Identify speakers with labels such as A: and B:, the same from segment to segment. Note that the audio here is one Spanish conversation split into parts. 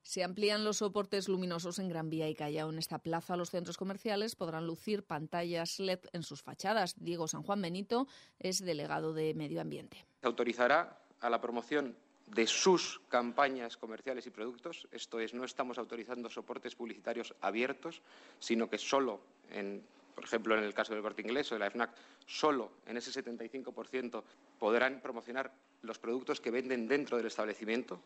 A: Se amplían los soportes luminosos en Gran Vía y Callao. En esta plaza, los centros comerciales podrán lucir pantallas LED en sus fachadas. Diego San Juan Benito es delegado de Medio Ambiente.
B: Se autorizará a la promoción de sus campañas comerciales y productos. Esto es, no estamos autorizando soportes publicitarios abiertos, sino que solo por ejemplo, en el caso del Corte Inglés o de la FNAC, solo en ese 75% podrán promocionar los productos que venden dentro del establecimiento.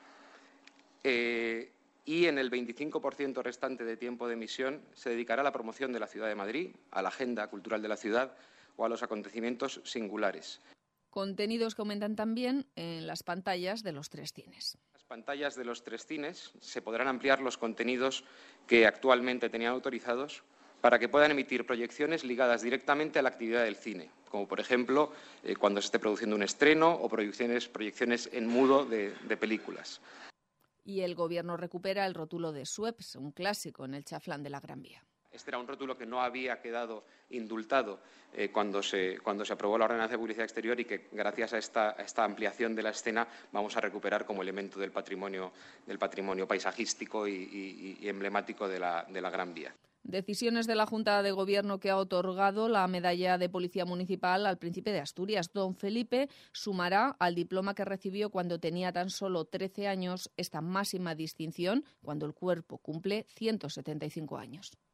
B: Y en el 25% restante de tiempo de emisión se dedicará a la promoción de la ciudad de Madrid, a la agenda cultural de la ciudad o a los acontecimientos singulares.
A: Contenidos que aumentan también en las pantallas de los 3 cines.
B: En las pantallas de los 3 cines se podrán ampliar los contenidos que actualmente tenían autorizados para que puedan emitir proyecciones ligadas directamente a la actividad del cine, como por ejemplo cuando se esté produciendo un estreno o proyecciones en mudo de películas.
A: Y el Gobierno recupera el rótulo de Sueps, un clásico en el chaflán de la Gran Vía.
B: Este era un rótulo que no había quedado indultado cuando se aprobó la Ordenanza de Publicidad Exterior y que, gracias a esta ampliación de la escena, vamos a recuperar como elemento del patrimonio paisajístico y emblemático de la Gran Vía.
A: Decisiones de la Junta de Gobierno que ha otorgado la medalla de Policía Municipal al Príncipe de Asturias. Don Felipe sumará al diploma que recibió cuando tenía tan solo 13 años esta máxima distinción cuando el cuerpo cumple 175 años.